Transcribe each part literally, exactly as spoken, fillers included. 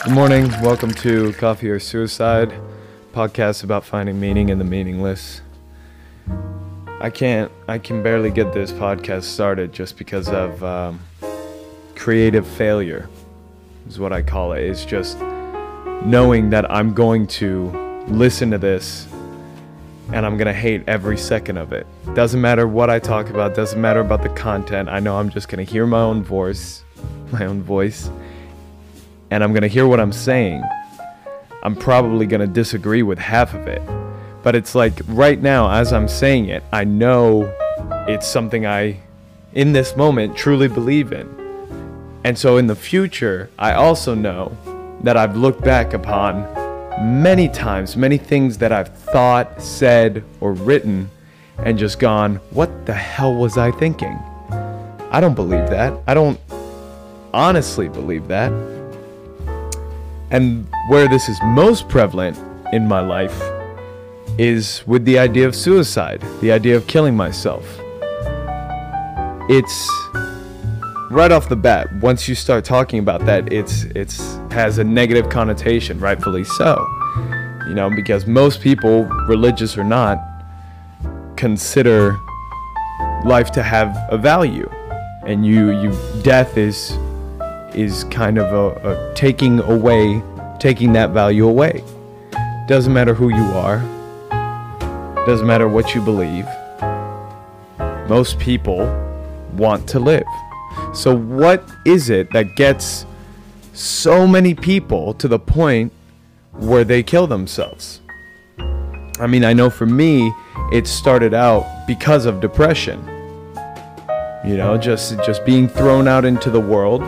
Good morning. Welcome to Coffee or Suicide, podcast about finding meaning in the meaningless. I can't, I can barely get this podcast started just because of um, creative failure, is what I call it. It's just knowing that I'm going to listen to this and I'm going to hate every second of it. Doesn't matter what I talk about, doesn't matter about the content. I know I'm just going to hear my own voice, my own voice, and I'm going to hear what I'm saying. I'm probably going to disagree with half of it. But it's like right now, as I'm saying it, I know it's something I, in this moment, truly believe in. And so in the future, I also know that I've looked back upon many times, many things that I've thought, said, or written, and just gone, what the hell was I thinking? I don't believe that. I don't honestly believe that. And where this is most prevalent in my life is with the idea of suicide, the idea of killing myself. It's right off the bat, once you start talking about that, it's it's has a negative connotation, rightfully so. You know, because most people, religious or not, consider life to have a value, and you you death is is kind of a, a taking away, taking that value away. Doesn't matter who you are. Doesn't matter what you believe. Most people want to live. So what is it that gets so many people to the point where they kill themselves? I mean, I know for me, it started out because of depression. You know, just just being thrown out into the world,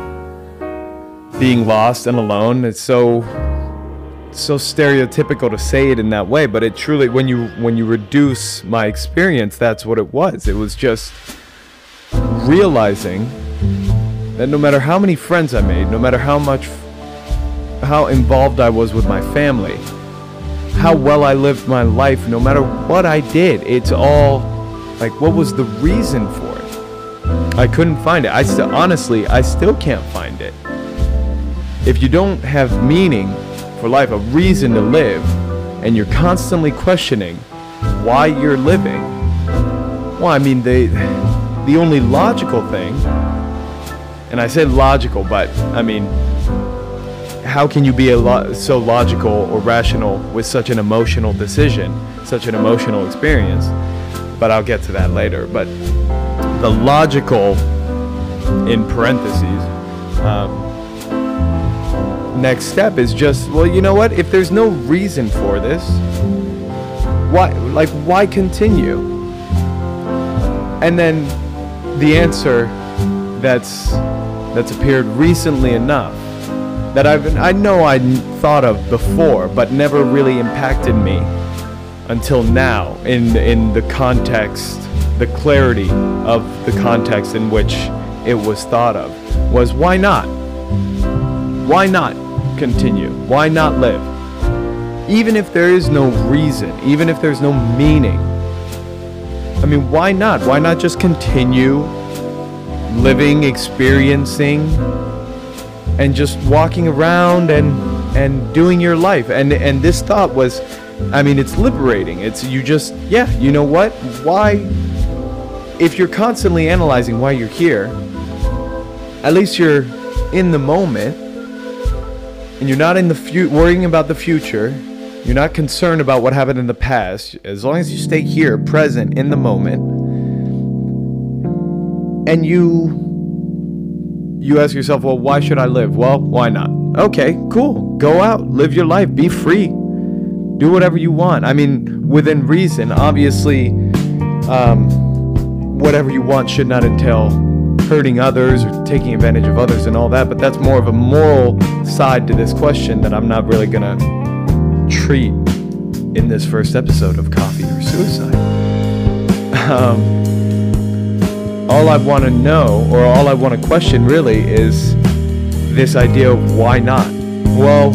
being lost and alone. It's so so stereotypical to say it in that way, but it truly, when you when you reduce my experience, that's what it was. It was just realizing that no matter how many friends I made, no matter how much how involved I was with my family, how well I lived my life, no matter what I did, it's all like, what was the reason for it? I couldn't find it. I still, honestly, I still can't find it. If you don't have meaning for life, a reason to live, and you're constantly questioning why you're living, well, I mean, the the only logical thing, and I say logical, but I mean, how can you be a lo- so logical or rational with such an emotional decision, such an emotional experience? But I'll get to that later. But the logical, in parentheses, um, next step is just, well, you know what? If there's no reason for this, why, like, why continue? And then the answer that's that's appeared recently enough that I've I know I thought of before, but never really impacted me until now in in the context, the clarity of the context in which it was thought of, was why not? Why not continue? Why not live? Even if there is no reason, even if there's no meaning, I mean, why not? Why not just continue living, experiencing, and just walking around and and doing your life? And and this thought was, I mean, it's liberating. It's you just, yeah, you know what? Why, if you're constantly analyzing why you're here, at least you're in the moment, and you're not in the fu- worrying about the future. You're not concerned about what happened in the past. As long as you stay here, present, in the moment, and you you ask yourself, well, why should I live? Well, why not? Okay, cool. Go out, live your life, be free, do whatever you want. I mean, within reason. Obviously, um, whatever you want should not entail hurting others or taking advantage of others and all that, but that's more of a moral side to this question that I'm not really gonna treat in this first episode of Coffee or Suicide. Um, all I want to know, or all I want to question really, is this idea of why not? Well,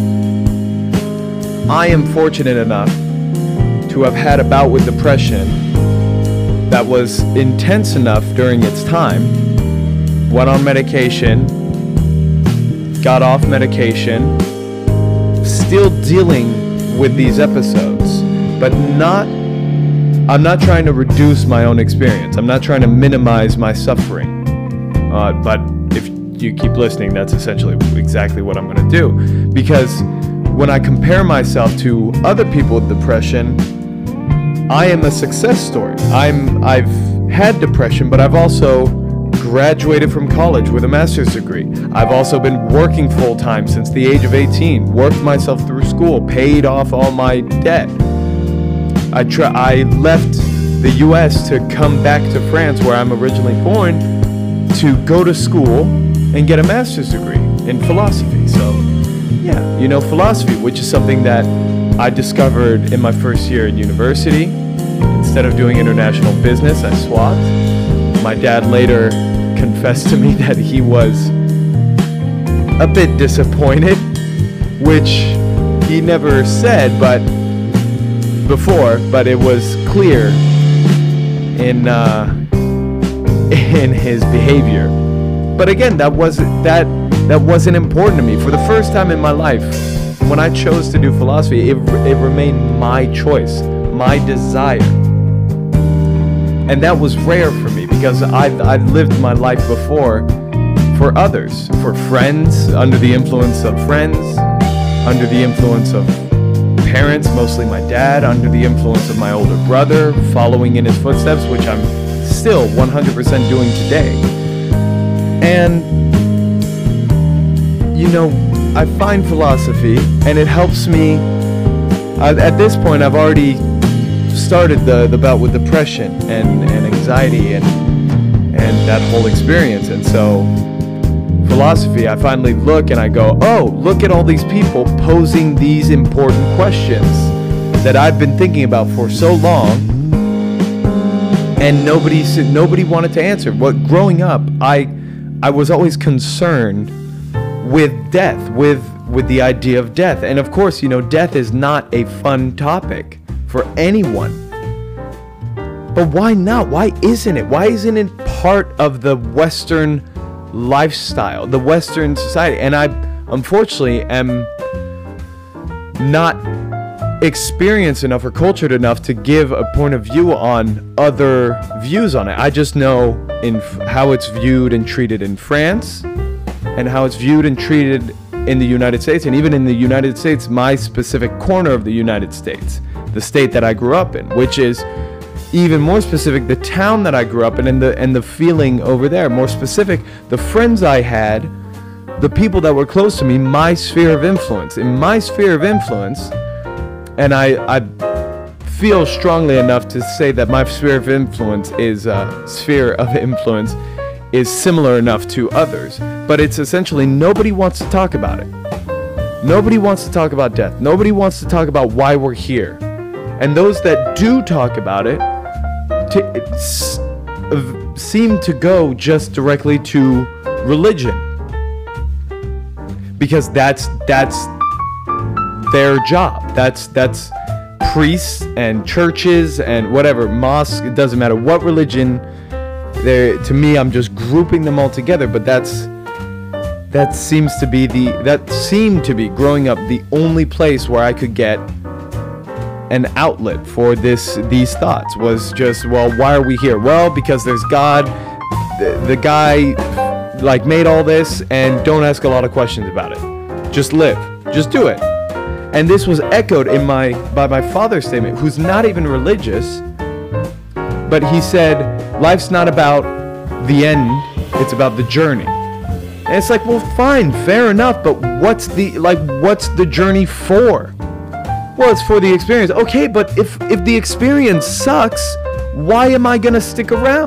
I am fortunate enough to have had a bout with depression that was intense enough during its time, went on medication, got off medication, still dealing with these episodes, but not, I'm not trying to reduce my own experience. I'm not trying to minimize my suffering. Uh, but if you keep listening, that's essentially exactly what I'm going to do. Because when I compare myself to other people with depression, I am a success story. I'm, I've had depression, but I've also graduated from college with a master's degree. I've also been working full-time since the age of eighteen, worked myself through school, paid off all my debt. I, try, I left the U S to come back to France, where I'm originally born, to go to school and get a master's degree in philosophy. So, yeah, you know, philosophy, which is something that I discovered in my first year at university. Instead of doing international business, I swapped. My dad later confessed to me that he was a bit disappointed, which he never said but before, but it was clear in uh, in his behavior. But again, that wasn't that that wasn't important to me. For the first time in my life, when I chose to do philosophy, it, it remained my choice, my desire. And that was rare for me, because I've, I've lived my life before for others, for friends, under the influence of friends, under the influence of parents, mostly my dad, under the influence of my older brother, following in his footsteps, which I'm still one hundred percent doing today. And, you know, I find philosophy, and it helps me. Uh, at this point, I've already started the, the bout with depression and, and anxiety and and that whole experience. And so philosophy, I finally look and I go, oh, look at all these people posing these important questions that I've been thinking about for so long, and nobody nobody wanted to answer. But growing up, I I was always concerned with death, with with the idea of death. And of course, you know, death is not a fun topic for anyone. But why not? Why isn't it? Why isn't it part of the Western lifestyle, the Western society? And I, unfortunately, am not experienced enough or cultured enough to give a point of view on other views on it. I just know in f- how it's viewed and treated in France, and how it's viewed and treated in the United States. And even in the United States, my specific corner of the United States, the state that I grew up in, which is even more specific, the town that I grew up in, and the and the feeling over there. More specific, the friends I had, the people that were close to me, my sphere of influence. In my sphere of influence, and I, I feel strongly enough to say that my sphere of influence is uh, sphere of influence is similar enough to others, but it's essentially nobody wants to talk about it. Nobody wants to talk about death. Nobody wants to talk about why we're here. And those that do talk about it to, s- seem to go just directly to religion, because that's that's their job. That's that's priests and churches and whatever, mosques. It doesn't matter what religion. To me, I'm just grouping them all together. But that's that seems to be the that seemed to be growing up the only place where I could get an outlet for this these thoughts. Was just, well, why are we here? Well, because there's God. The, the guy like made all this, and don't ask a lot of questions about it. Just live. Just do it. And this was echoed in my by my father's statement, who's not even religious, but he said, life's not about the end, it's about the journey. And it's like, well, fine, fair enough, but what's the like what's the journey for? Well, it's for the experience. Okay, but if if the experience sucks, why am I gonna stick around?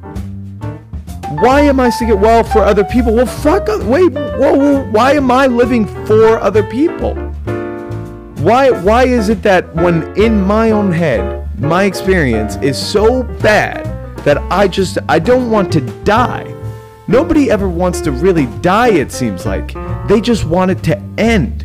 Why am I sticking? Well, for other people. Well, fuck. Wait. Whoa, whoa. Why am I living for other people? Why? Why is it that when in my own head, my experience is so bad that I just I don't want to die? Nobody ever wants to really die. It seems like they just want it to end.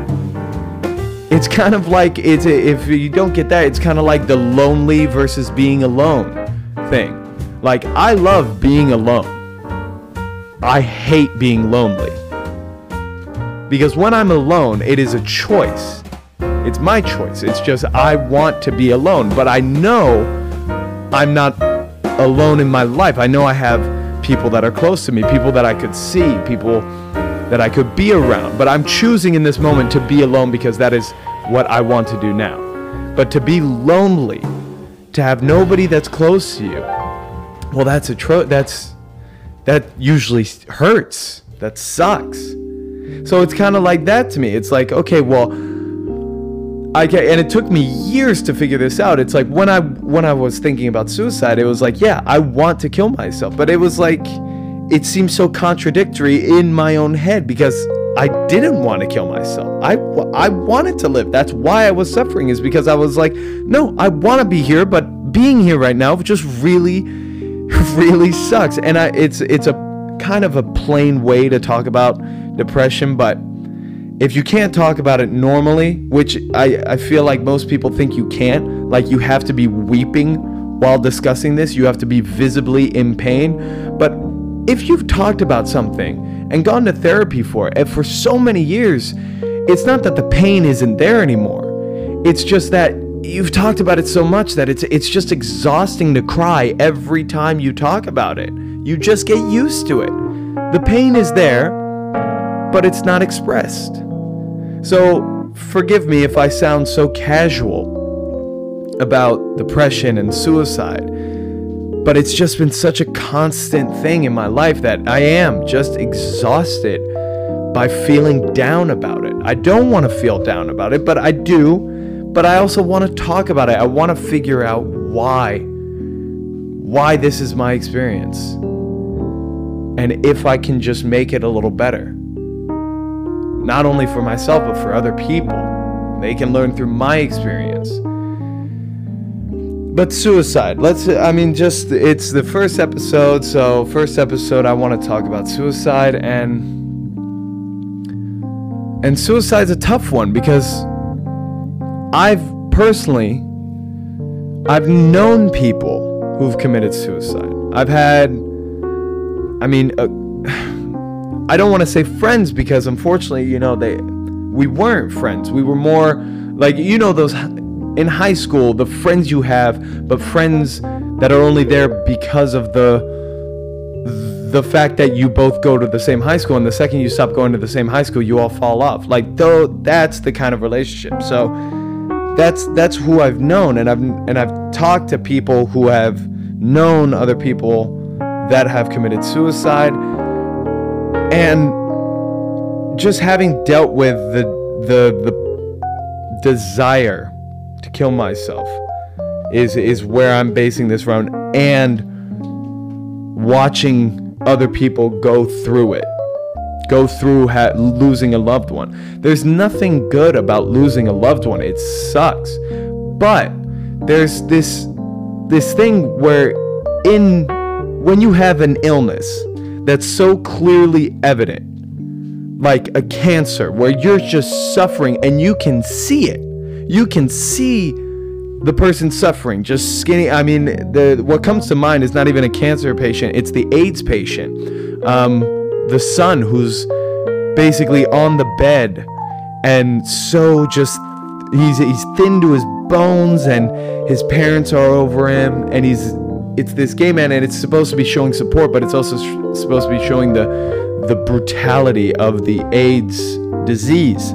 It's kind of like it's a, if you don't get that, it's kind of like the lonely versus being alone thing. Like, I love being alone. I hate being lonely. Because when I'm alone, it is a choice. It's my choice. It's just I want to be alone. But I know I'm not alone in my life. I know I have people that are close to me, people that I could see, people that I could be around. But I'm choosing in this moment to be alone because that is what I want to do now. But to be lonely, to have nobody that's close to you, well, that's a tro- that's that usually hurts. That sucks. So it's kind of like that to me. It's like, okay, well, I can, and it took me years to figure this out. It's like when I when I was thinking about suicide, it was like, yeah, I want to kill myself. But it was like, it seemed so contradictory in my own head because I didn't want to kill myself. I, I wanted to live. That's why I was suffering, is because I was like, no, I want to be here, but being here right now just really, really sucks. And I, it's it's a kind of a plain way to talk about depression, but if you can't talk about it normally, which I, I feel like most people think you can't, like you have to be weeping while discussing this, you have to be visibly in pain. But if you've talked about something and gone to therapy for it, and for so many years, it's not that the pain isn't there anymore. It's just that you've talked about it so much that it's it's just exhausting to cry every time you talk about it. You just get used to it. The pain is there, but it's not expressed. So forgive me if I sound so casual about depression and suicide, but it's just been such a constant thing in my life that I am just exhausted by feeling down about it. I don't want to feel down about it, but I do. But I also want to talk about it. I want to figure out why. Why this is my experience. And if I can just make it a little better. Not only for myself, but for other people. They can learn through my experience. But suicide, let's, I mean, just, it's the first episode. So first episode, I want to talk about suicide. And, and suicide's a tough one because I've personally, I've known people who've committed suicide. I've had, I mean, uh, I don't want to say friends because unfortunately, you know, they, we weren't friends. We were more like, you know, those in high school, the friends you have, but friends that are only there because of the, the fact that you both go to the same high school. And the second you stop going to the same high school, you all fall off. Like, though, that's the kind of relationship. So that's, that's who I've known. And I've, and I've talked to people who have known other people that have committed suicide. And just having dealt with the the the desire to kill myself is is where I'm basing this around, and watching other people go through it, go through ha- losing a loved one. There's nothing good about losing a loved one. It sucks, but there's this this thing where in when you have an illness that's so clearly evident, like a cancer, where you're just suffering and you can see it. You can see the person suffering, just skinny. I mean, the what comes to mind is not even a cancer patient. It's the AIDS patient. Um, the son who's basically on the bed and so just, he's he's thin to his bones and his parents are over him and he's, it's this gay man, and it's supposed to be showing support, but it's also sh- supposed to be showing the the brutality of the AIDS disease.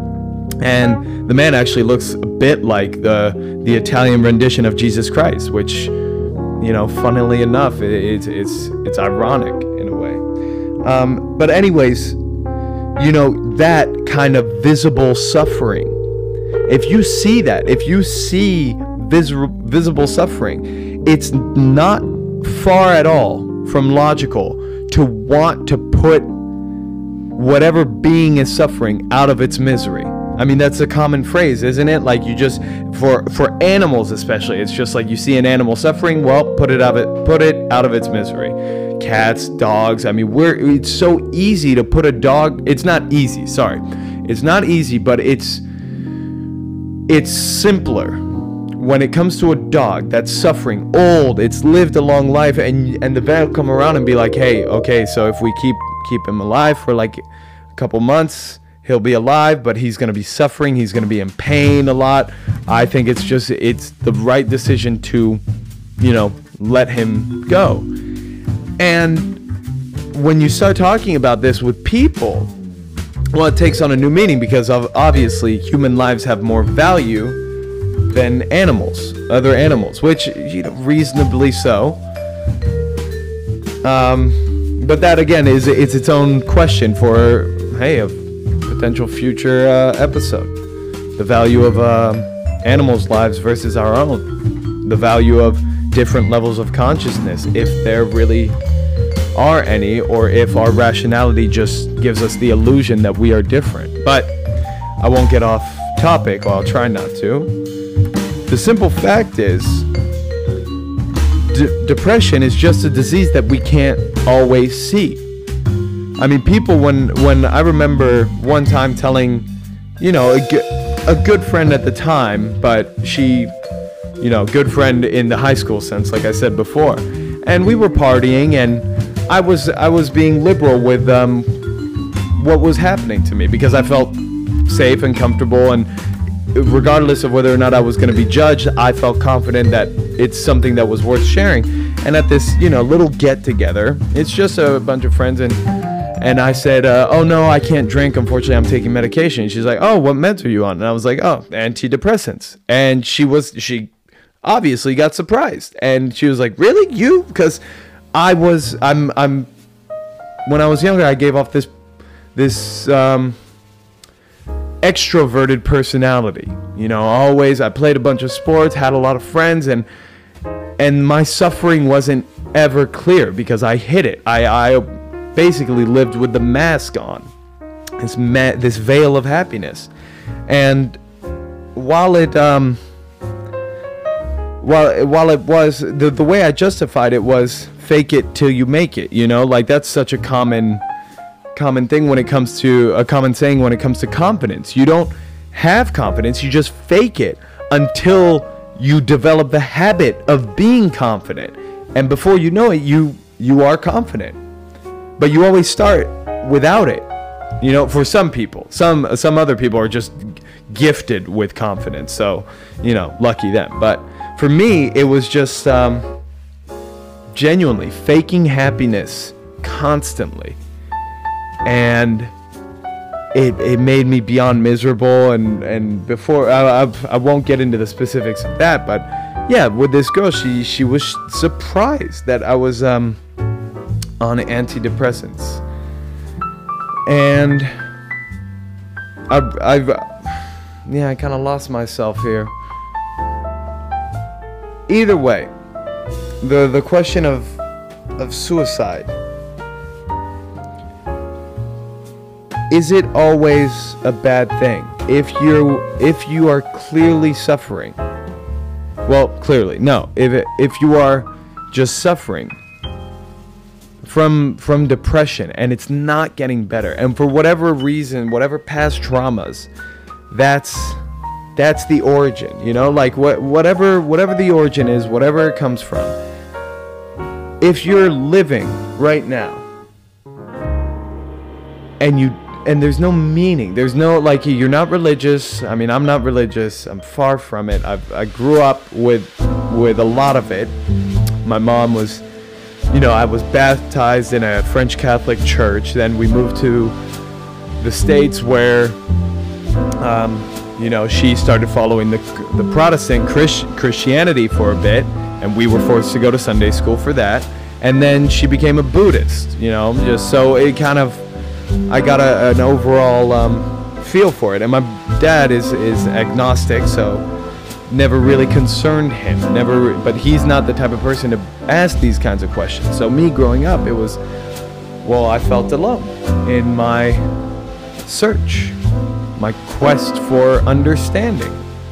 And the man actually looks a bit like the the Italian rendition of Jesus Christ, which, you know, funnily enough, it, it's it's it's ironic in a way. Um, but anyways, you know, that kind of visible suffering. If you see that, if you see vis- visible suffering, it's not far at all from logical to want to put whatever being is suffering out of its misery. I mean, that's a common phrase, isn't it? Like, you just, for for animals especially, it's just like you see an animal suffering, well, put it out of it, put it out of its misery. Cats, dogs, I mean, we're it's so easy to put a dog, it's not easy, sorry. It's not easy, but it's it's simpler. When it comes to a dog that's suffering, old, it's lived a long life, and and the vet will come around and be like, hey, okay, so if we keep keep him alive for like a couple months, he'll be alive, but he's going to be suffering. He's going to be in pain a lot. I think it's just, it's the right decision to, you know, let him go. And when you start talking about this with people, well, it takes on a new meaning, because of obviously human lives have more value than animals, other animals, which, you know, reasonably so. Um, but that again is it's its own question for, hey, a potential future uh, episode. The value of uh, animals' lives versus our own. The value of different levels of consciousness, if there really are any, or if our rationality just gives us the illusion that we are different. But I won't get off topic, or I'll try not to. The simple fact is, d- depression is just a disease that we can't always see. I mean, people, when when I remember one time telling, you know, a, g- a good friend at the time, but she, you know, good friend in the high school sense, like I said before, and we were partying, and I was I was being liberal with um, what was happening to me, because I felt safe and comfortable, and regardless of whether or not I was going to be judged, I felt confident that it's something that was worth sharing. And at this, you know, little get together, it's just a bunch of friends, and and I said, uh, oh no, I can't drink, unfortunately I'm taking medication. And she's like, oh, what meds are you on? And I was like, oh, antidepressants. And she was she obviously got surprised, and she was like, really, you? Because I was I'm I'm when I was younger, I gave off this this um extroverted personality. You know, always I played a bunch of sports, had a lot of friends, and and my suffering wasn't ever clear because I hid it. I I basically lived with the mask on, this ma- this veil of happiness. And while it um while while it was the the way I justified it was fake it till you make it, you know, like that's such a common common thing when it comes to a common saying when it comes to confidence. You don't have confidence, you just fake it until you develop the habit of being confident, and before you know it, you you are confident. But you always start without it, you know. For some people, some some other people are just gifted with confidence, so, you know, lucky them. But for me, it was just um, genuinely faking happiness constantly, and it it made me beyond miserable. And and before I, I I won't get into the specifics of that, but yeah, with this girl, she she was surprised that I was um on antidepressants, and I've I've yeah I kind of lost myself here. Either way, the the question of of suicide, is it always a bad thing if you if you are clearly suffering? Well, clearly no. If it, if you are just suffering from from depression and it's not getting better, and for whatever reason, whatever past traumas, that's that's the origin, you know, like what whatever whatever the origin is, whatever it comes from. If you're living right now and you and there's no meaning, there's no, like, you're not religious. I mean, I'm not religious, I'm far from it. I've, I grew up with with a lot of it. My mom was, you know, I was baptized in a French Catholic church. Then we moved to the States where, um, you know, she started following the the Protestant Christ- Christianity for a bit, and we were forced to go to Sunday school for that. And then she became a Buddhist, you know, just so it kind of, I got a, an overall um, feel for it. And my dad is, is agnostic, so never really concerned him. Never, but he's not the type of person to ask these kinds of questions. So me growing up, it was, well, I felt alone in my search, my quest for understanding.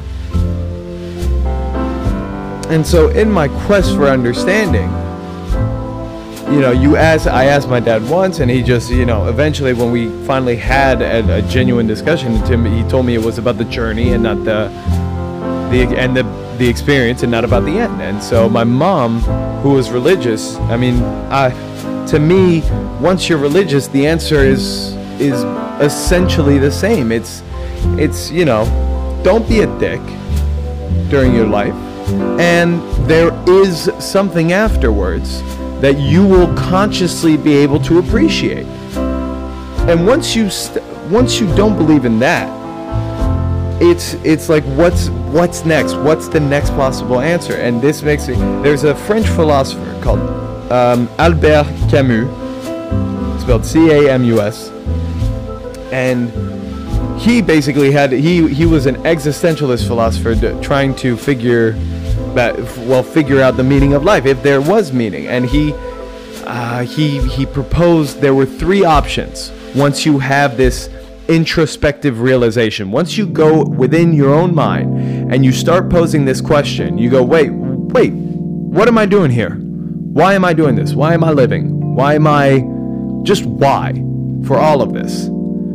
And so in my quest for understanding, you know, you ask, I asked my dad once, and he just, you know, eventually when we finally had a, a genuine discussion, Tim, he told me it was about the journey and not the, the and the the experience, and not about the end. And so my mom, who was religious, I mean, I, to me, once you're religious, the answer is is essentially the same. It's it's you know, don't be a dick during your life, and there is something afterwards that you will consciously be able to appreciate. And once you st- once you don't believe in that, it's it's like what's what's next? What's the next possible answer? And this makes it. There's a French philosopher called um, Albert Camus, spelled C A M U S, and he basically had he he was an existentialist philosopher d- trying to figure that well figure out the meaning of life, if there was meaning. And he uh, he he proposed there were three options once you have this introspective realization. Once you go within your own mind and you start posing this question, you go, wait, wait, what am I doing here? Why am I doing this? Why am I living? Why am I, just why for all of this?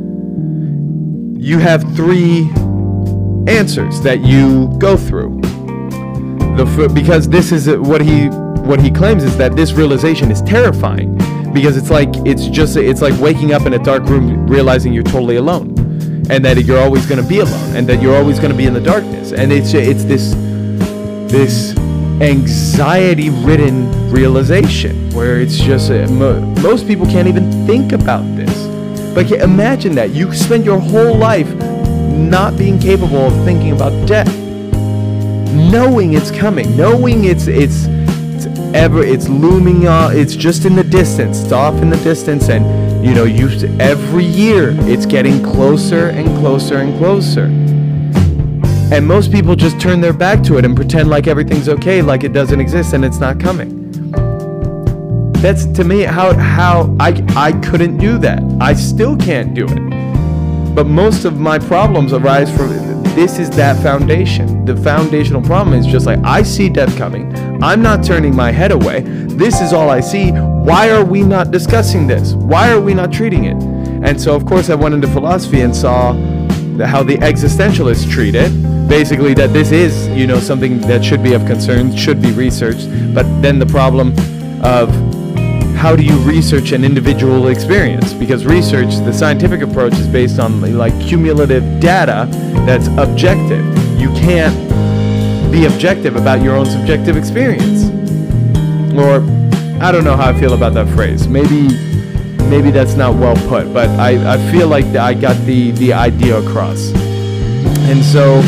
You have three answers that you go through. The, because this is what he, what he claims is that this realization is terrifying. Because it's like it's just it's like waking up in a dark room realizing you're totally alone, and that you're always going to be alone, and that you're always going to be in the darkness. And it's it's this this anxiety-ridden realization where it's just uh, mo- most people can't even think about this. But imagine that you spend your whole life not being capable of thinking about death, knowing it's coming, knowing it's it's. Ever it's looming on, it's just in the distance, it's off in the distance, and you know you every year it's getting closer and closer and closer, and most people just turn their back to it and pretend like everything's okay, like it doesn't exist and it's not coming. That's to me how how I I couldn't do that. I still can't do it, but most of my problems arise from this is that foundation. The foundational problem is just like, I see death coming. I'm not turning my head away. This is all I see. Why are we not discussing this? Why are we not treating it? And so, of course, I went into philosophy and saw how the existentialists treat it. Basically, that this is, you know, something that should be of concern, should be researched. But then the problem of how do you research an individual experience? Because research, the scientific approach, is based on like cumulative data that's objective. You can't be objective about your own subjective experience. Or, I don't know how I feel about that phrase. Maybe maybe that's not well put, but I, I feel like I got the, the idea across. And so,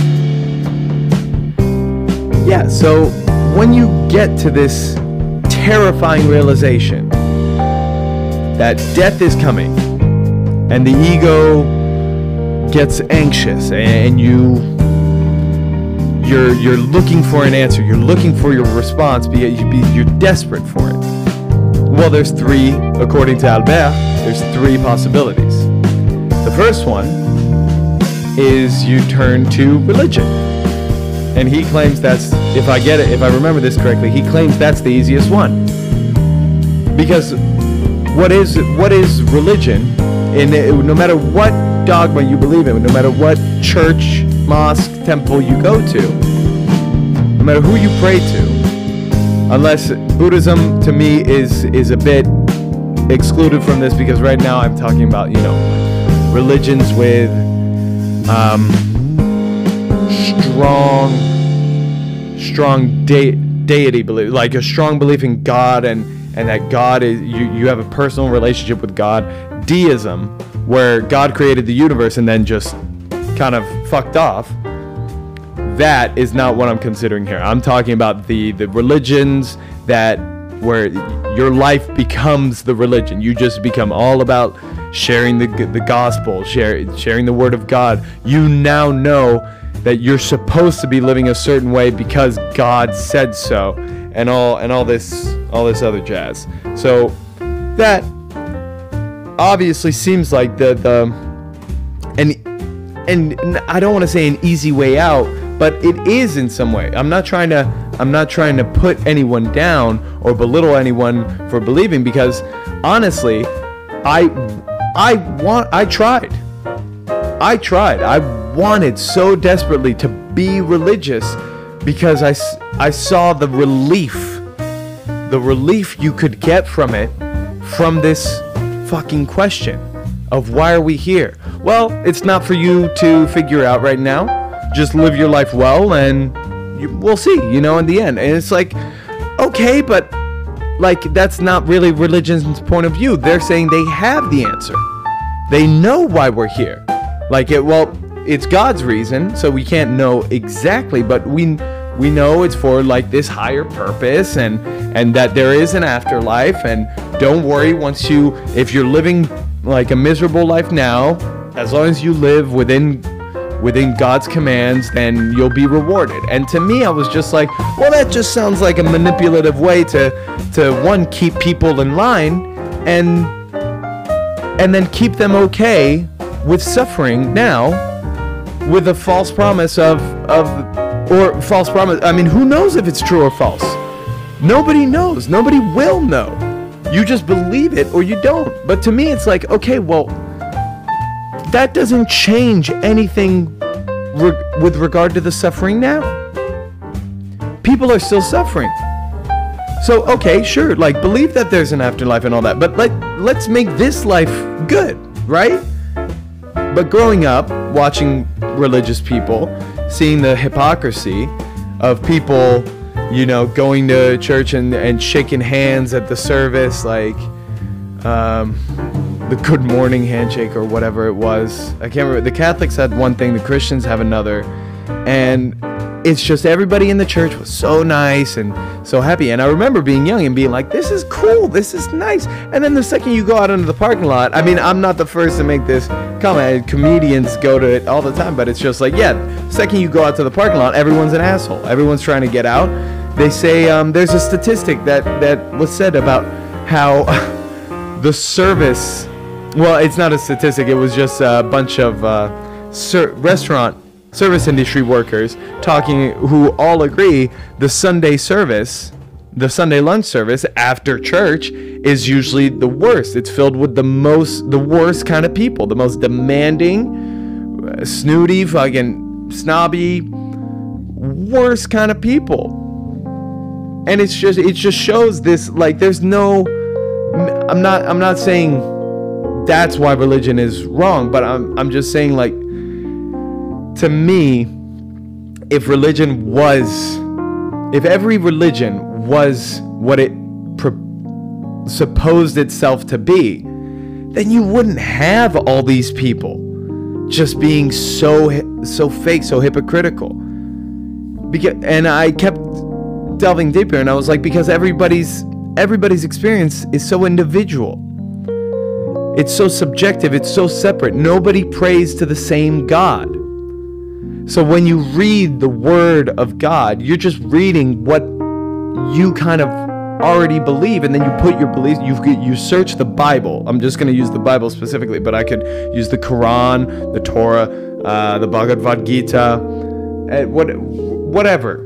yeah, so when you get to this terrifying realization that death is coming, and the ego gets anxious, and you you're you're looking for an answer, you're looking for your response, because you're desperate for it. Well, there's three, according to Albert, there's three possibilities. The first one is you turn to religion, and he claims that's, if I get it, if I remember this correctly, he claims that's the easiest one, because What is what is religion? And no matter what dogma you believe in, no matter what church, mosque, temple you go to, no matter who you pray to, unless Buddhism to me is is a bit excluded from this, because right now I'm talking about, you know, religions with um, strong strong de- deity belief, like a strong belief in God, and and that God is, you, you have a personal relationship with God. Deism, where God created the universe and then just kind of fucked off. That is not what I'm considering here. I'm talking about the, the religions that, where your life becomes the religion. You just become all about sharing the the gospel, share, sharing the word of God. You now know that you're supposed to be living a certain way because God said so, and all and all this all this other jazz. So that obviously seems like the the and and I don't want to say an easy way out, but it is in some way. I'm not trying to I'm not trying to put anyone down or belittle anyone for believing, because honestly, I I want I tried. I tried. I wanted so desperately to be religious, because I, I saw the relief, the relief you could get from it, from this fucking question of why are we here? Well, it's not for you to figure out right now. Just live your life well, and you, we'll see, you know, in the end. And it's like, okay, but like, that's not really religion's point of view. They're saying they have the answer. They know why we're here. Like, it, well, it's God's reason, so we can't know exactly, but we we know it's for like this higher purpose, and and that there is an afterlife. And don't worry, once you, if you're living like a miserable life now, as long as you live within within God's commands, then you'll be rewarded. And to me, I was just like, well, that just sounds like a manipulative way to to one, keep people in line, and and then keep them okay with suffering now, with a false promise of of or false promise. I mean, who knows if it's true or false? Nobody knows. Nobody will know. You just believe it or you don't. But to me, it's like, okay, well, that doesn't change anything re- with regard to the suffering now. People are still suffering. So, okay, sure, like, believe that there's an afterlife and all that, but let, let's make this life good, right? But growing up, watching religious people, seeing the hypocrisy of people, you know, going to church and, and shaking hands at the service, like um, the good morning handshake or whatever it was. I can't remember. The Catholics had one thing, the Christians have another. And it's just everybody in the church was so nice and so happy. And I remember being young and being like, this is cool, this is nice. And then the second you go out into the parking lot, I mean, I'm not the first to make this comment. Comedians go to it all the time, but it's just like, yeah, the second you go out to the parking lot, everyone's an asshole. Everyone's trying to get out. They say um, there's a statistic that, that was said about how the service, well, it's not a statistic, it was just a bunch of uh, ser- restaurant service industry workers talking, who all agree the Sunday service, the Sunday lunch service after church is usually the worst. It's filled with the most, the worst kind of people, the most demanding, uh, snooty, fucking snobby, worst kind of people. And it's just, it just shows this, like, there's no, I'm not, I'm not saying that's why religion is wrong, but I'm, I'm just saying, like, to me, if religion was, if every religion was what it pro- supposed itself to be, then you wouldn't have all these people just being so so fake, so hypocritical. Because, and I kept delving deeper, and I was like, because everybody's everybody's experience is so individual. It's so subjective. It's so separate. Nobody prays to the same God. So when you read the word of God, you're just reading what you kind of already believe, and then you put your beliefs, you you search the Bible. I'm just going to use the Bible specifically, but I could use the Quran, the Torah, uh, the Bhagavad Gita, uh, what, whatever.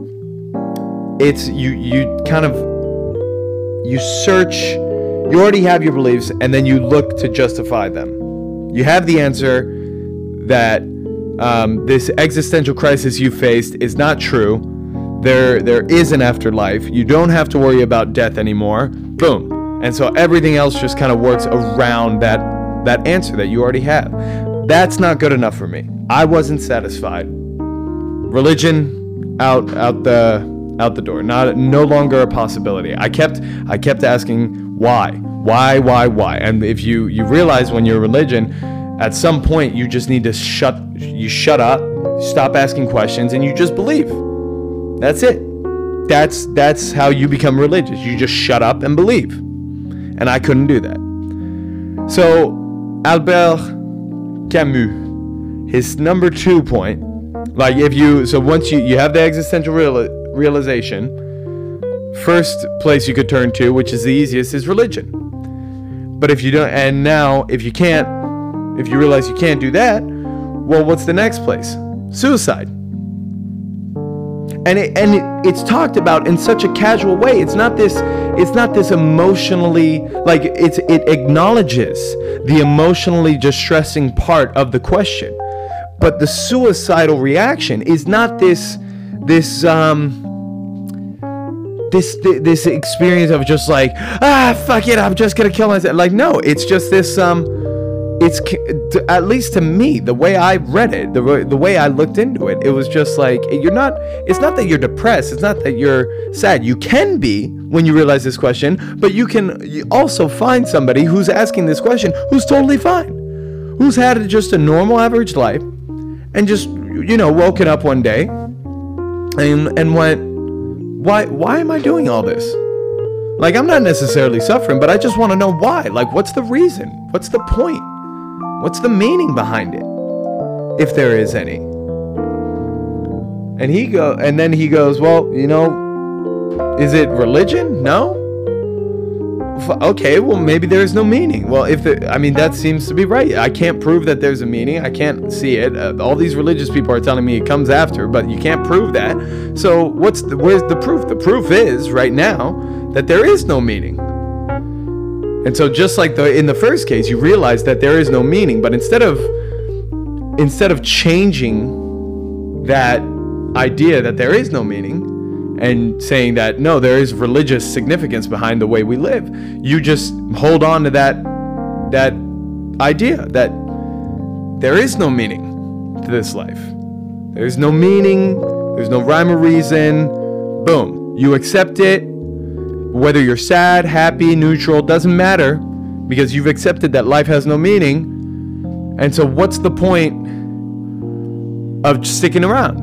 It's you you kind of, you search, you already have your beliefs, and then you look to justify them. You have the answer that Um, this existential crisis you faced is not true. There, there is an afterlife. You don't have to worry about death anymore. Boom. And so everything else just kind of works around that, that answer that you already have. That's not good enough for me. I wasn't satisfied. Religion out, out the, out the door. Not, no longer a possibility. I kept, I kept asking why, why, why, why. And if you, you realize when you're religion, at some point, you just need to shut, you shut up, stop asking questions, and you just believe. That's it. That's that's how you become religious. You just shut up and believe. And I couldn't do that. So, Albert Camus, his number two point, like if you, so once you, you have the existential real, realization, first place you could turn to, which is the easiest, is religion. But if you don't, and now, if you can't, if you realize you can't do that, well, what's the next place? Suicide. And it, and it, it's talked about in such a casual way. It's not this. It's not this emotionally, like it's it acknowledges the emotionally distressing part of the question, but the suicidal reaction is not this this um this this experience of just like, ah, fuck it, I'm just gonna kill myself. Like, no, it's just this um. it's, at least to me, the way I read it, the, the way I looked into it, it was just like, you're not, it's not that you're depressed, it's not that you're sad. You can be when you realize this question, but you can also find somebody who's asking this question who's totally fine, who's had just a normal average life, and just, you know, woken up one day and and went, why why am I doing all this? Like, I'm not necessarily suffering, but I just want to know why. Like, what's the reason? What's the point? What's the meaning behind it, if there is any? And he go, and then he goes, well, you know, is it religion? No. F- okay, well, maybe there is no meaning. Well, if the, I mean, that seems to be right. I can't prove that there's a meaning. I can't see it. Uh, all these religious people are telling me it comes after, but you can't prove that. So what's the, where's the proof? The proof is right now that there is no meaning. And so just like the in the first case, you realize that there is no meaning, but instead of instead of changing that idea that there is no meaning and saying that no, there is religious significance behind the way we live, you just hold on to that that idea that there is no meaning to this life. There's no meaning, there's no rhyme or reason. Boom. You accept it. Whether you're sad, happy, neutral, doesn't matter, because you've accepted that life has no meaning. And so what's the point of sticking around?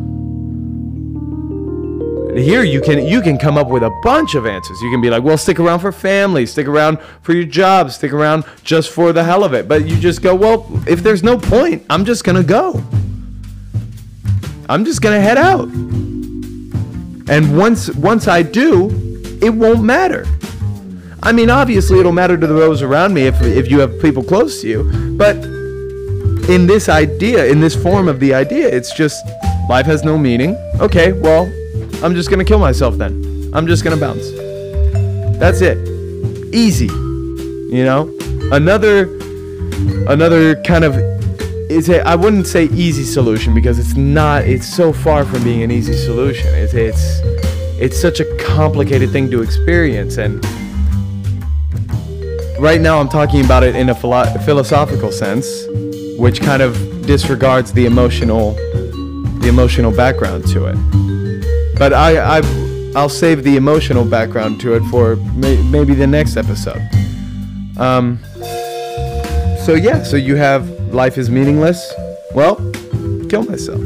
Here you can you can come up with a bunch of answers. You can be like, well, stick around for family, stick around for your job, stick around just for the hell of it. But you just go, well, if there's no point, I'm just gonna go. I'm just gonna head out. And once once I do, it won't matter. I mean, obviously it'll matter to those around me if if you have people close to you. But in this idea, in this form of the idea, it's just life has no meaning. Okay, well, I'm just gonna kill myself then. I'm just gonna bounce. That's it. Easy. You know? Another another kind of is a, I wouldn't say easy solution, because it's not, it's so far from being an easy solution. It's it's it's such a complicated thing to experience, and right now I'm talking about it in a philo- philosophical sense, which kind of disregards the emotional the emotional background to it. But I, I, I'll save the emotional background to it for may, maybe the next episode. Um, so yeah, so you have life is meaningless. Well, kill myself.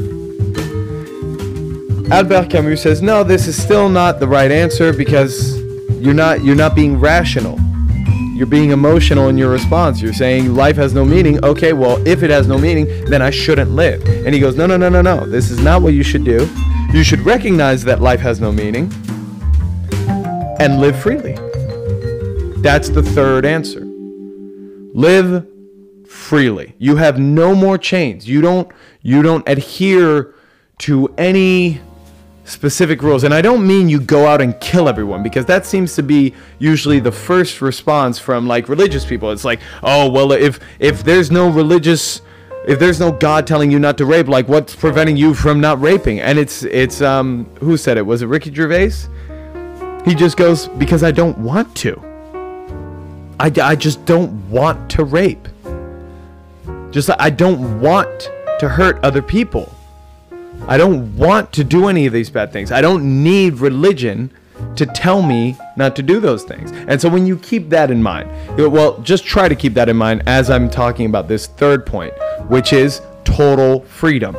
Albert Camus says, no, this is still not the right answer, because you're not you're not being rational. You're being emotional in your response. You're saying life has no meaning. Okay, well, if it has no meaning, then I shouldn't live. And he goes, no, no, no, no, no. This is not what you should do. You should recognize that life has no meaning and live freely. That's the third answer. Live freely. You have no more chains. You don't you don't adhere to any specific rules. And I don't mean you go out and kill everyone, because that seems to be usually the first response from like religious people. It's like, oh, well, if if there's no religious if there's no God telling you not to rape, like, what's preventing you from not raping? And it's it's um who said it? Was it Ricky Gervais? He just goes, because I don't want to. I, I just don't want to rape. Just I don't want to hurt other people. I don't want to do any of these bad things. I don't need religion to tell me not to do those things. And so when you keep that in mind, well, just try to keep that in mind as I'm talking about this third point, which is total freedom.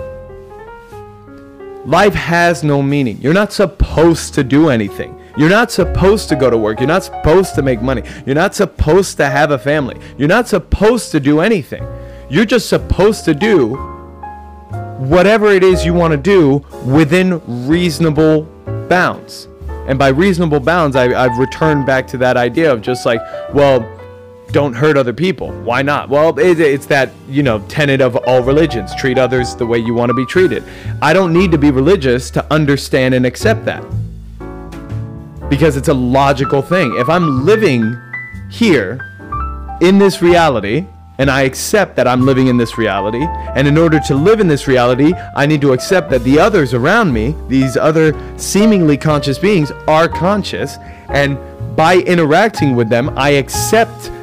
Life has no meaning. You're not supposed to do anything. You're not supposed to go to work. You're not supposed to make money. You're not supposed to have a family. You're not supposed to do anything. You're just supposed to do whatever it is you want to do within reasonable bounds. And by reasonable bounds, I, I've returned back to that idea of just like, well, don't hurt other people. Why not? Well, it, it's that, you know, tenet of all religions. Treat others the way you want to be treated. I don't need to be religious to understand and accept that, because it's a logical thing. If I'm living here in this reality, and I accept that I'm living in this reality, and in order to live in this reality, I need to accept that the others around me, these other seemingly conscious beings, are conscious, and by interacting with them, I accept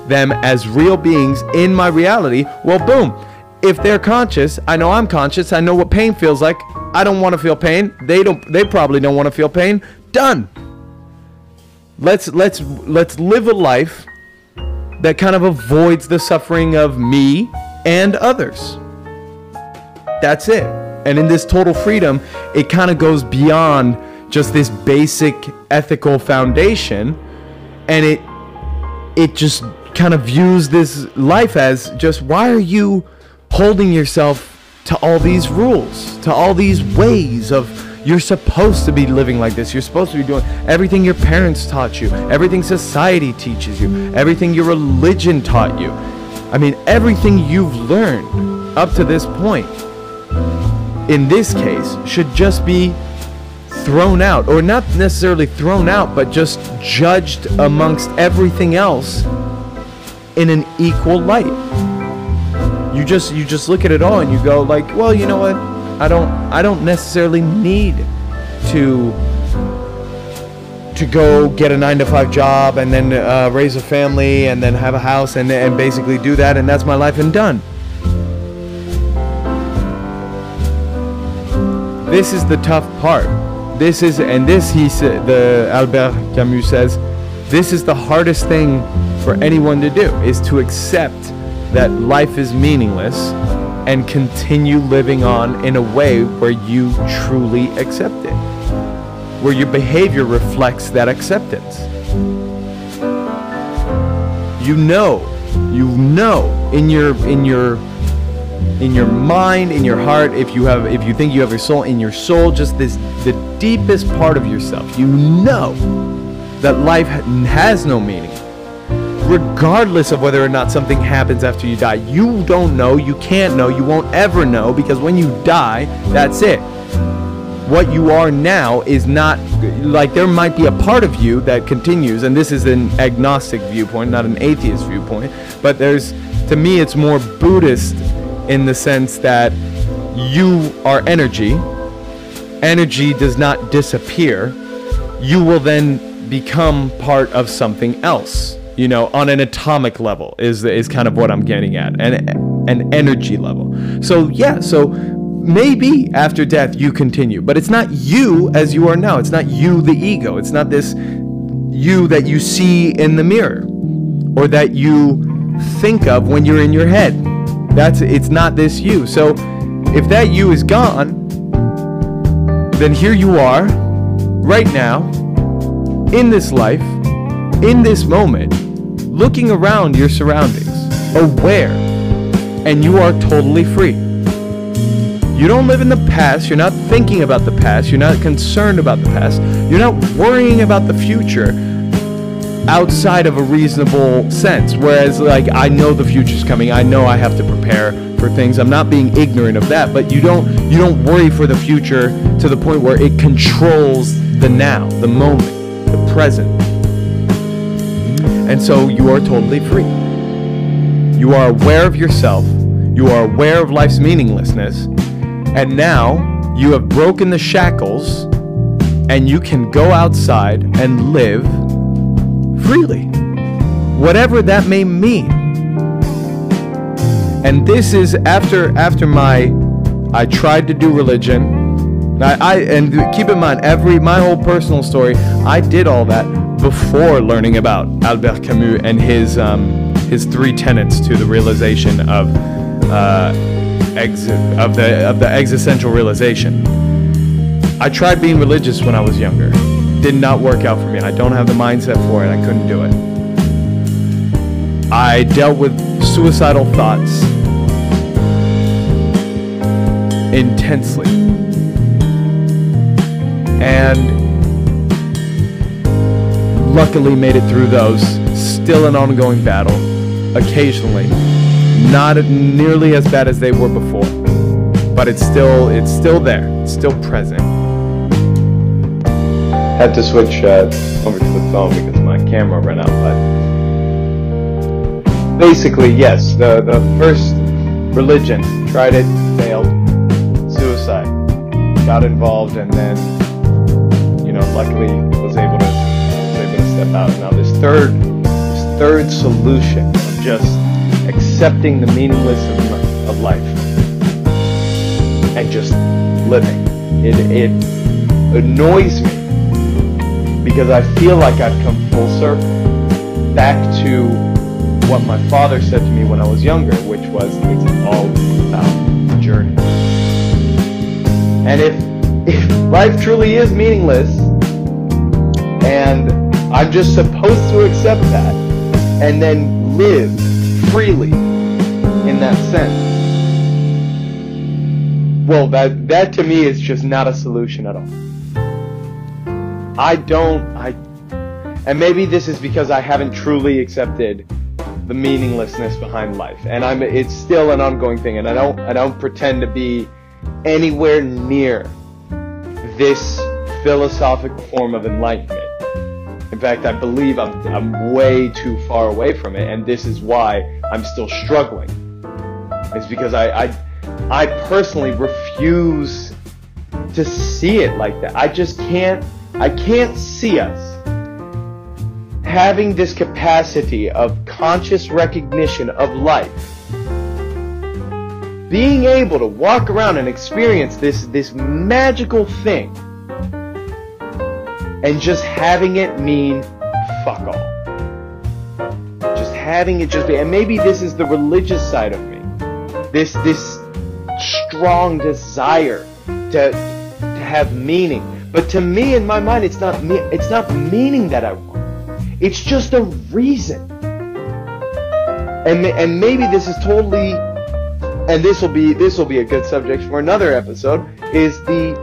them as real beings in my reality, well, boom. If they're conscious, I know I'm conscious. I know what pain feels like. I don't want to feel pain. They don't. They probably don't want to feel pain. Done. Let's let's let's live a life that kind of avoids the suffering of me and others. That's it. And in this total freedom, it kind of goes beyond just this basic ethical foundation, and it it just kind of views this life as just, why are you holding yourself to all these rules, to all these ways of, you're supposed to be living like this, you're supposed to be doing everything your parents taught you, everything society teaches you, everything your religion taught you. I mean, everything you've learned up to this point, in this case, should just be thrown out, or not necessarily thrown out, but just judged amongst everything else in an equal light. You just you just look at it all and you go like, well, you know what? I don't I don't necessarily need to to go get a nine to five job and then uh, raise a family and then have a house and and basically do that, and that's my life and done. This is the tough part. This is and this he said, the Albert Camus says, this is the hardest thing for anyone to do, is to accept that life is meaningless and continue living on in a way where you truly accept it, where your behavior reflects that acceptance. You know, you know in your in your in your mind, in your heart, if you have if you think you have your soul, in your soul, just this the deepest part of yourself, you know that life has no meaning. Regardless of whether or not something happens after you die, you don't know, you can't know, you won't ever know, because when you die, that's it. What you are now is not, like, there might be a part of you that continues, and this is an agnostic viewpoint, not an atheist viewpoint, but there's, to me, it's more Buddhist in the sense that you are energy. Energy does not disappear. You will then become part of something else. You know, on an atomic level is is kind of what I'm getting at, and an energy level. So yeah, so maybe after death you continue, but it's not you as you are now. It's not you, the ego. It's not this you that you see in the mirror or that you think of when you're in your head. That's it's not this you. So if that you is gone, then here you are right now in this life, in this moment, looking around your surroundings, aware, and you are totally free. You don't live in the past, you're not thinking about the past, you're not concerned about the past, you're not worrying about the future outside of a reasonable sense. Whereas, like, I know the future's coming, I know I have to prepare for things, I'm not being ignorant of that, but you don't you don't worry for the future to the point where it controls the now, the moment, the present. And so you are totally free. You are aware of yourself. You are aware of life's meaninglessness. And now you have broken the shackles and you can go outside and live freely, whatever that may mean. And this is after after my, I tried to do religion. I, I and keep in mind, every my whole personal story, I did all that before learning about Albert Camus and his um, his three tenets to the realization of uh, exi- of the of the existential realization. I tried being religious when I was younger. Did not work out for me. I don't have the mindset for it. I couldn't do it. I dealt with suicidal thoughts intensely, and luckily made it through those. Still an ongoing battle, occasionally, not nearly as bad as they were before, but it's still it's still there, it's still present. Had to switch uh, over to the phone because my camera ran out, but basically, yes, the, the first religion, tried it, failed, suicide, got involved, and then, you know, luckily was able to, was able to step out. Now this third, this third solution of just accepting the meaninglessness of, of life and just living. It, it annoys me because I feel like I've come full circle back to what my father said to me when I was younger, which was, it's all about the journey. And if, if life truly is meaningless, and I'm just supposed to accept that, and then live freely in that sense, well, that, that to me is just not a solution at all. I don't, I, and maybe this is because I haven't truly accepted the meaninglessness behind life, and I'm, it's still an ongoing thing, and I don't, I don't pretend to be anywhere near this philosophic form of enlightenment. In fact, I believe I'm, I'm way too far away from it, and this is why I'm still struggling. It's because I, I, I personally refuse to see it like that. I just can't, I can't see us having this capacity of conscious recognition of life, being able to walk around and experience this, this magical thing, and just having it mean fuck all. Just having it just be, and maybe this is the religious side of me. This, this strong desire to, to have meaning. But to me, in my mind, it's not me, it's not meaning that I want. It's just a reason. And, and maybe this is totally, and this will be, this will be a good subject for another episode, is the,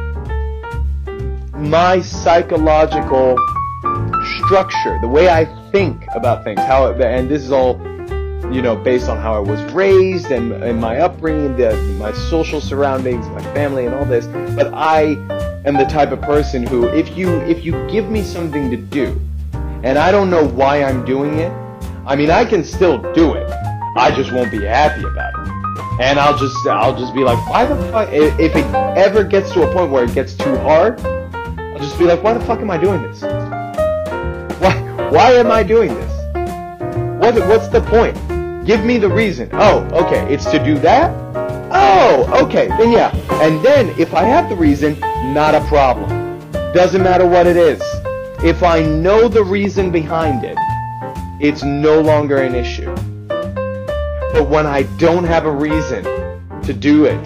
my psychological structure, the way I think about things, how, it, and this is all, you know, based on how I was raised and, and my upbringing, the, my social surroundings, my family, and all this. But I am the type of person who, if you if you give me something to do, and I don't know why I'm doing it, I mean, I can still do it. I just won't be happy about it, and I'll just I'll just be like, why the fuck? If it ever gets to a point where it gets too hard, I'll just be like, why the fuck am I doing this? Why why am I doing this? What what's the point? Give me the reason. Oh, okay, it's to do that? Oh, okay, then yeah. And then, if I have the reason, not a problem. Doesn't matter what it is. If I know the reason behind it, it's no longer an issue. But when I don't have a reason to do it,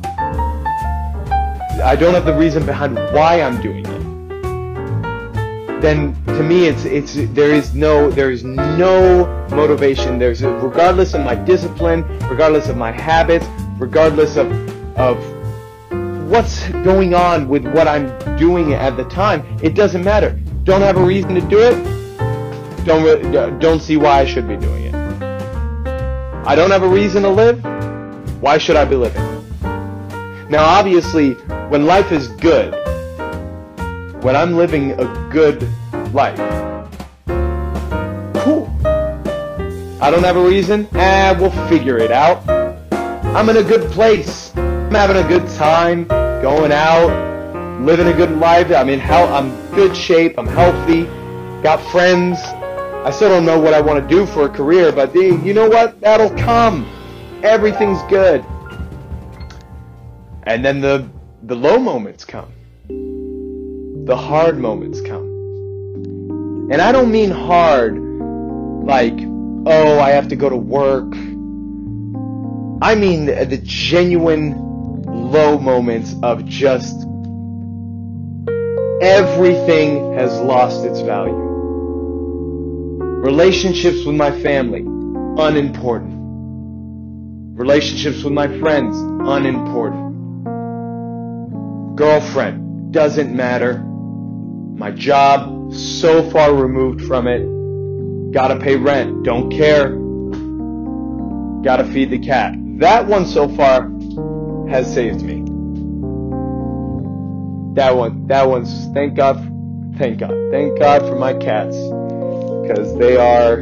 I don't have the reason behind why I'm doing it, then to me it's it's there is no there is no motivation. There's a, regardless of my discipline, regardless of my habits, regardless of of what's going on with what I'm doing at the time, it doesn't matter. Don't have a reason to do it. Don't re- don't see why I should be doing it. I don't have a reason to live. Why should I be living? Now, obviously, when life is good, when I'm living a good life, cool. I don't have a reason? Eh, we'll figure it out. I'm in a good place. I'm having a good time, going out, living a good life. I mean, how I'm in good shape. I'm healthy. Got friends. I still don't know what I want to do for a career, but the, you know what? That'll come. Everything's good. And then the the low moments come. The hard moments come. And I don't mean hard like, oh, I have to go to work. I mean the, the genuine low moments of just everything has lost its value. Relationships with my family, unimportant. Relationships with my friends, unimportant. Girlfriend, doesn't matter. My job, so far removed from it. Gotta pay rent, don't care. Gotta feed the cat. That one so far has saved me. That one, that one's, thank God, thank God, thank God for my cats. Because they are,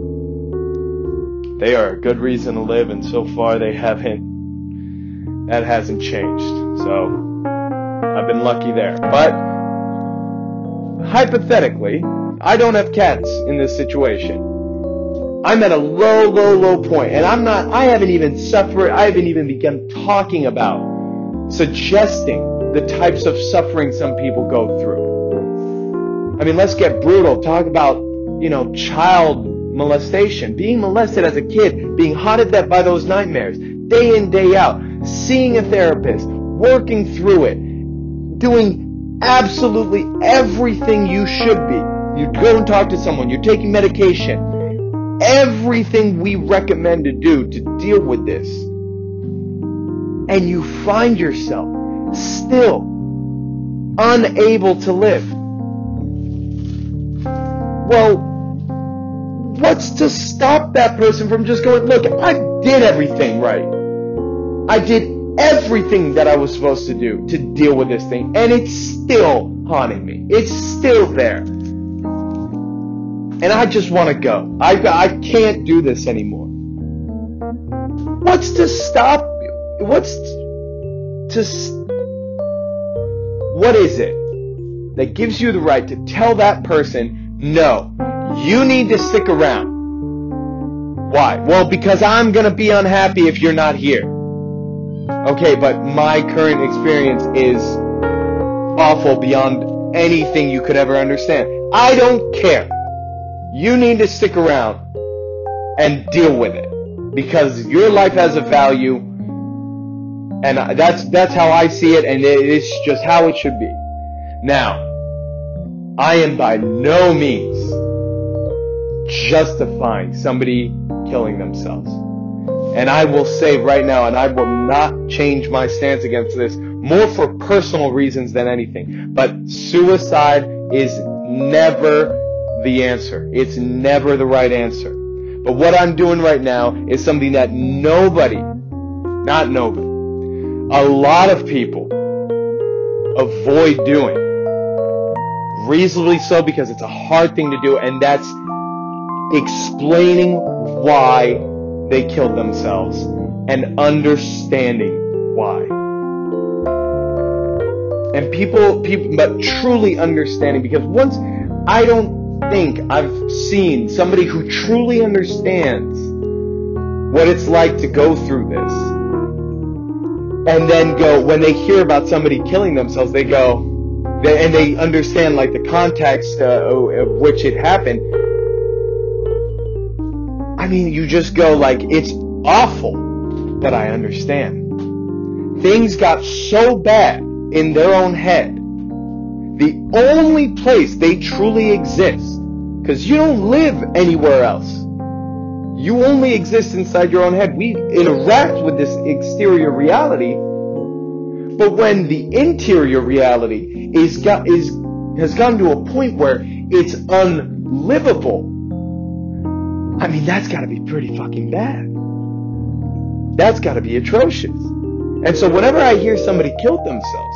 they are a good reason to live, and so far they haven't, that hasn't changed. So, I've been lucky there. But, hypothetically, I don't have cats in this situation. I'm at a low, low, low point, and I'm not, I haven't even suffered, I haven't even begun talking about, suggesting the types of suffering some people go through. I mean, let's get brutal. Talk about, you know, child molestation, being molested as a kid, being haunted that by those nightmares, day in, day out, seeing a therapist, working through it, doing absolutely everything you should be. You go and talk to someone, you're taking medication, everything we recommend to do to deal with this. And you find yourself still unable to live. Well, what's to stop that person from just going, look, I did everything right. I did everything that I was supposed to do to deal with this thing, and it's still haunting me. It's still there. And I just want to go. I, I can't do this anymore. What's to stop you? What's to... What is it that gives you the right to tell that person, no, you need to stick around? Why? Well, because I'm going to be unhappy if you're not here. Okay, but my current experience is awful beyond anything you could ever understand. I don't care. You need to stick around and deal with it, because your life has a value, and that's that's how I see it, and it's just how it should be. Now, I am by no means justifying somebody killing themselves. And I will say right now, and I will not change my stance against this, more for personal reasons than anything, but suicide is never the answer. It's never the right answer. But what I'm doing right now is something that nobody, not nobody, a lot of people avoid doing. Reasonably so, because it's a hard thing to do, and that's explaining why they killed themselves and understanding why. And people, people, but truly understanding, because once, I don't think I've seen somebody who truly understands what it's like to go through this, and then go, when they hear about somebody killing themselves, they go, they, and they understand like the context uh, of which it happened. I mean, you just go like, it's awful, but I understand. Things got so bad in their own head. The only place they truly exist, because you don't live anywhere else. You only exist inside your own head. We interact with this exterior reality, but when the interior reality is got is has gotten to a point where it's unlivable, I mean, that's got to be pretty fucking bad. That's got to be atrocious. And so whenever I hear somebody killed themselves,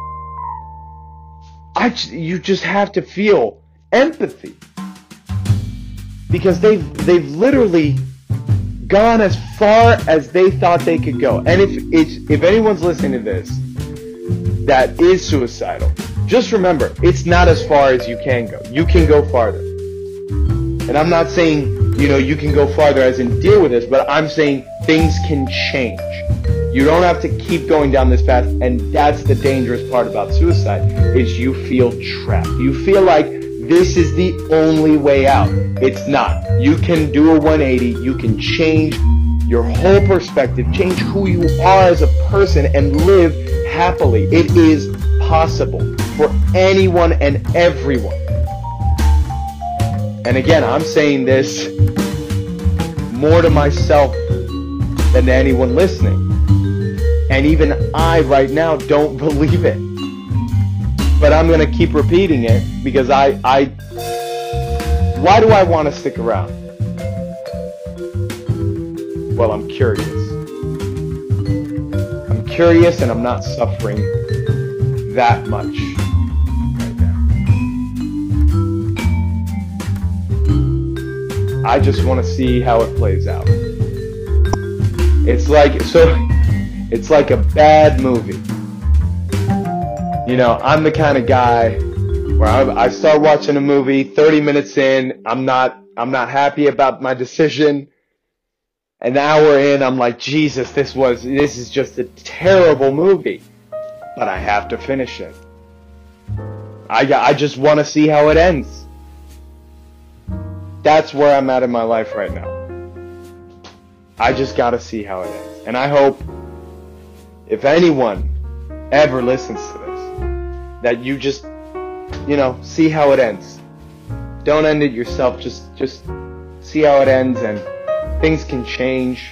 I you just have to feel empathy, because they've they've literally gone as far as they thought they could go. And if it's if anyone's listening to this that is suicidal, just remember, it's not as far as you can go. You can go farther. And I'm not saying, you know, you can go farther as in deal with this, but I'm saying things can change. You don't have to keep going down this path, and that's the dangerous part about suicide, is you feel trapped. You feel like this is the only way out. It's not. You can do a one eighty, you can change your whole perspective, change who you are as a person, and live happily. It is possible for anyone and everyone. And again, I'm saying this more to myself than to anyone listening. And even I right now don't believe it. But I'm going to keep repeating it, because I, I, why do I want to stick around? Well, I'm curious. I'm curious, and I'm not suffering that much right now. I just want to see how it plays out. It's like, so, it's like a bad movie. You know, I'm the kind of guy where I, I start watching a movie, thirty minutes in, I'm not I'm not happy about my decision. An hour in, I'm like, Jesus, this was, this is just a terrible movie. But I have to finish it. I, I just want to see how it ends. That's where I'm at in my life right now. I just got to see how it ends. And I hope, if anyone ever listens to this, that you just, you know, see how it ends. Don't end it yourself. Just, just see how it ends, and things can change.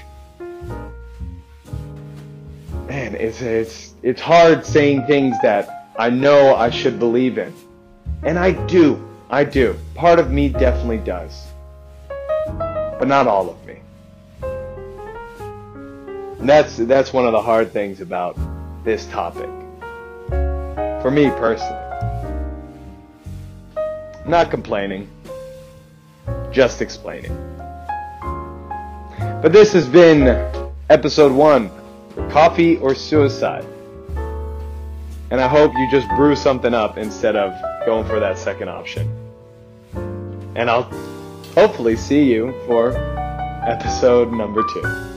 Man, it's it's it's hard saying things that I know I should believe in, and I do. I do. Part of me definitely does, but not all of me. And that's that's one of the hard things about this topic, for me personally. Not complaining, just explaining. But this has been episode one, Coffee or Suicide. And I hope you just brew something up instead of going for that second option. And I'll hopefully see you for episode number two.